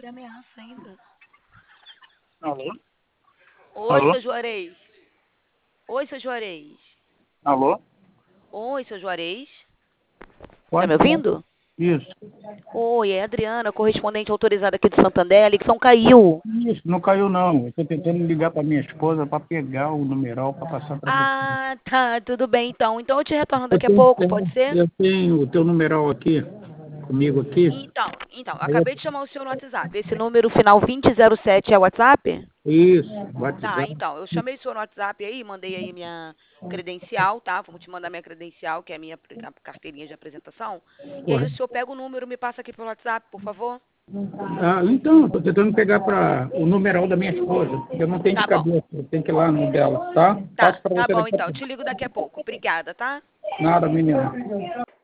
ameaça ainda. Alô? Oi, Alô? seu Juarez. Oi, seu Juarez. Alô? Oi, seu Juarez. Tá Pode me falar. ouvindo? Isso. Oi, é a Adriana, correspondente autorizada aqui do Santander. A ligação caiu. Isso, não caiu não. Eu estou tentando ligar para minha esposa para pegar o numeral para passar para você. Ah, tá, tudo bem então. Então eu te retorno daqui a pouco, pode ser? Eu tenho o teu numeral aqui, comigo aqui. Então, acabei de chamar o senhor no WhatsApp. Esse número final 2007 é o WhatsApp? Isso, Tá, WhatsApp. então, eu chamei o senhor no WhatsApp aí, mandei aí minha credencial, tá? Vou te mandar minha credencial, que é a minha carteirinha de apresentação. E aí o senhor pega o número e me passa aqui pelo WhatsApp, por favor. Ah, então, estou tentando pegar para o numeral da minha esposa. Eu não tenho de Tá bom. cabeça, eu tenho que ir lá no dela, tá? Passo para Tá você bom daqui a então. Eu pouco. te ligo daqui a pouco. Obrigada, tá? Nada, menina.